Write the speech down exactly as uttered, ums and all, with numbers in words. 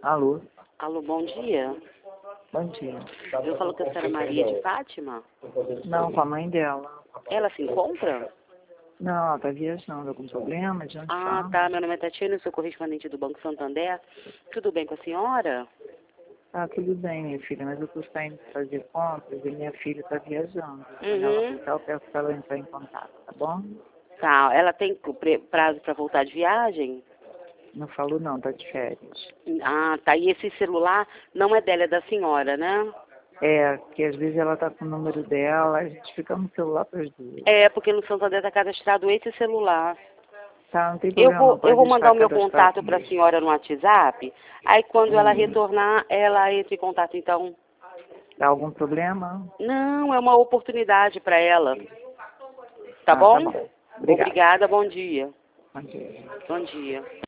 Alô? Alô, bom dia. Bom dia. Eu falo com a senhora Maria de Fátima. Não, com a mãe dela. Ela se encontra? Não, ela está viajando. Algum problema? De onde Ah, fala? tá. Meu nome é Tatiana, eu sou correspondente do Banco Santander. Tudo bem com a senhora? Ah, tudo bem, minha filha, mas eu estou saindo fazer compras e minha filha está viajando. Quando Uhum. ela voltar, eu peço para ela entrar em contato, tá bom? Tá. Ela tem pre- prazo para voltar de viagem? Não falou não, tá de férias. Ah, tá. E esse celular não é dela, é da senhora, né? É, que às vezes ela tá com o número dela, a gente fica no celular para as duas. É, porque no Santander está cadastrado esse celular. Tá, não tem Eu problema, vou, não eu pode vou mandar deixar o meu cadastrado contato para a mesmo. senhora no WhatsApp. Aí quando ela Hum, retornar, ela entra em contato, então. Dá algum problema? Não, é uma oportunidade para ela. Tá Ah, tá bom? bom. Obrigada. Obrigada, bom dia. Bom dia. Bom dia.